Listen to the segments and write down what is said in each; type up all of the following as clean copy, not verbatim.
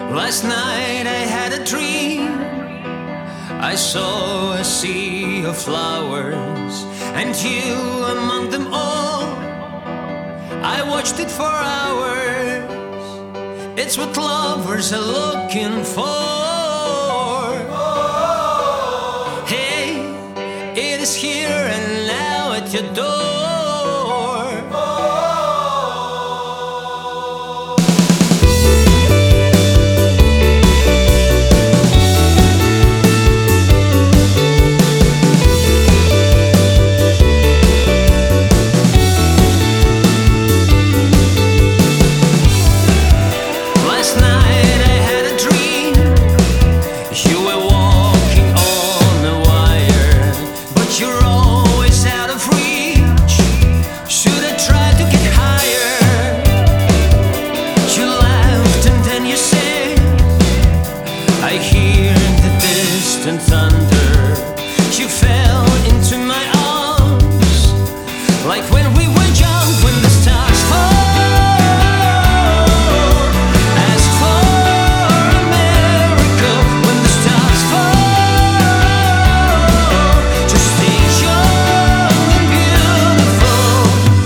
Last night I had a dream. I saw a sea of flowers, and you among them all. I watched it for hours. It's what lovers are looking for. Hey, it is here and now at your door. I hear the distant thunder. You fell into my arms, like when we were young, when the stars fall. Ask for a miracle when the stars fall. To stay young and beautiful.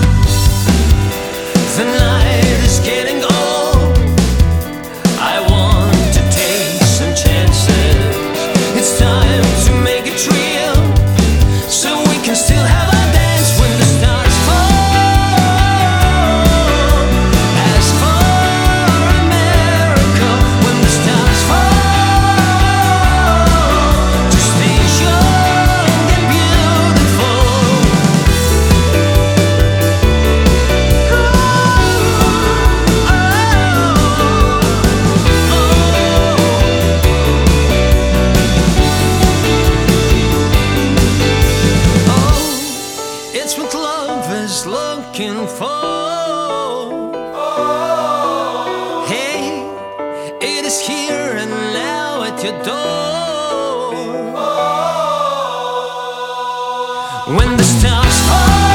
The night is getting old. I want to take chances. It's time to make it real, so we can still have a dance when the stars fall. Ask for a miracle when the stars fall. To stay young and beautiful. It's what love is looking for. Hey, it is here and now at your door. When the stars fall.